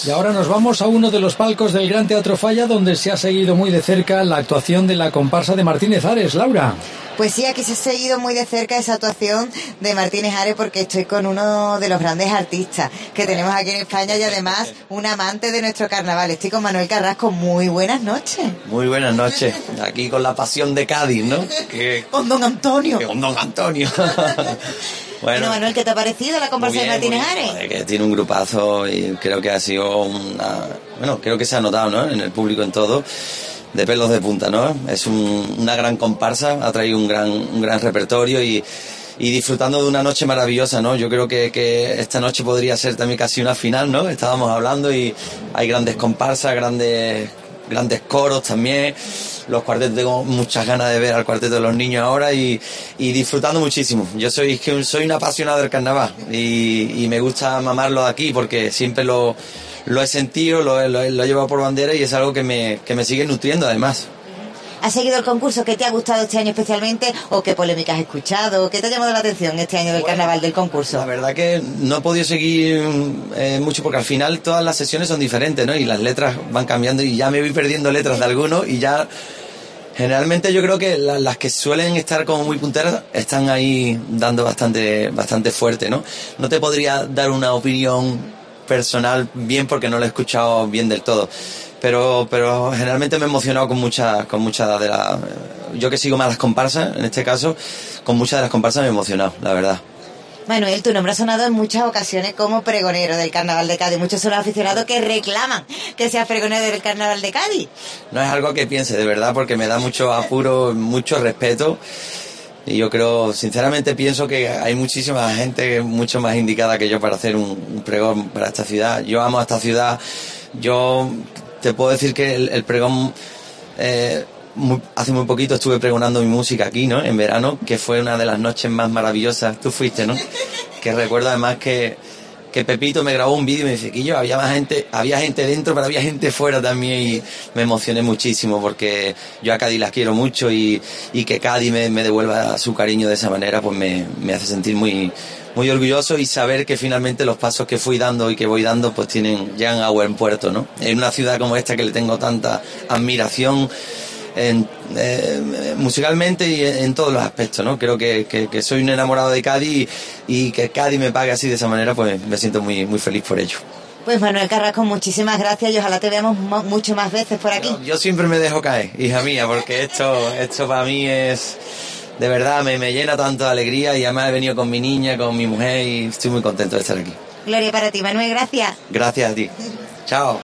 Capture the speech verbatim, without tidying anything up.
Y ahora nos vamos a uno de los palcos del Gran Teatro Falla, donde se ha seguido muy de cerca la actuación de la comparsa de Martínez Ares. Laura. Pues sí, aquí se ha seguido muy de cerca esa actuación de Martínez Ares, porque estoy con uno de los grandes artistas que tenemos aquí en España y además un amante de nuestro carnaval. Estoy con Manuel Carrasco. Muy buenas noches. Muy buenas noches. Aquí con la pasión de Cádiz, ¿no? Que... Con Don Antonio. Que con Don Antonio. Bueno, bueno, Manuel, ¿qué te ha parecido la comparsa bien, de Martínez Ares? Joder, que tiene un grupazo y creo que ha sido una... Bueno, creo que se ha notado, ¿no? En el público, en todo, de pelos de punta, ¿no? Es un, una gran comparsa, ha traído un gran, un gran repertorio y, y disfrutando de una noche maravillosa, ¿no? Yo creo que, que esta noche podría ser también casi una final, ¿no? Estábamos hablando y hay grandes comparsas, grandes, grandes coros también. Los cuartetos, tengo muchas ganas de ver al cuarteto de los niños ahora y, y disfrutando muchísimo. Yo soy, soy un apasionado del carnaval y, y me gusta mamarlo aquí porque siempre lo, lo he sentido, lo, lo, lo he llevado por bandera y es algo que me, que me sigue nutriendo además. ¿Has seguido el concurso? ¿Qué te ha gustado este año especialmente? ¿O qué polémica has escuchado? ¿Qué te ha llamado la atención este año del bueno, carnaval, del concurso? La verdad que no he podido seguir eh, mucho porque al final todas las sesiones son diferentes, ¿no? Y las letras van cambiando y ya me voy perdiendo letras de algunos y ya... Generalmente yo creo que la, las que suelen estar como muy punteras están ahí dando bastante, bastante fuerte, ¿no? No te podría dar una opinión personal bien porque no la he escuchado bien del todo. Pero, pero generalmente me he emocionado con muchas, con muchas de las... Yo que sigo más las comparsas, en este caso, con muchas de las comparsas me he emocionado, la verdad. Manuel, tu nombre ha sonado en muchas ocasiones como pregonero del Carnaval de Cádiz. Muchos son los aficionados que reclaman que seas pregonero del Carnaval de Cádiz. No es algo que piense, de verdad, porque me da mucho apuro, mucho respeto. Y yo creo, sinceramente pienso que hay muchísima gente mucho más indicada que yo para hacer un, un pregón para esta ciudad. Yo amo a esta ciudad. Yo te puedo decir que el, el pregón... Eh, Muy, hace muy poquito estuve pregonando mi música aquí, ¿no? En verano, que fue una de las noches más maravillosas. Tú fuiste, ¿no? Que recuerdo además que, que Pepito me grabó un vídeo y me dice que yo había más gente, había gente dentro, pero había gente fuera también y me emocioné muchísimo porque yo a Cádiz las quiero mucho y, y que Cádiz me, me devuelva su cariño de esa manera, pues me, me hace sentir muy, muy orgulloso y saber que finalmente los pasos que fui dando y que voy dando pues tienen, llegan a buen puerto, ¿no? En una ciudad como esta que le tengo tanta admiración, En, eh, musicalmente y en, en todos los aspectos, ¿no? Creo que, que, que soy un enamorado de Cádiz y, y que Cádiz me pague así de esa manera, pues me siento muy, muy feliz por ello. Pues Manuel Carrasco, muchísimas gracias y ojalá te veamos mo- mucho más veces por aquí. Yo, yo siempre me dejo caer, hija mía, porque esto, esto para mí es... De verdad, me, me llena tanto de alegría y además he venido con mi niña, con mi mujer y estoy muy contento de estar aquí. Gloria para ti, Manuel, gracias. Gracias a ti. Chao.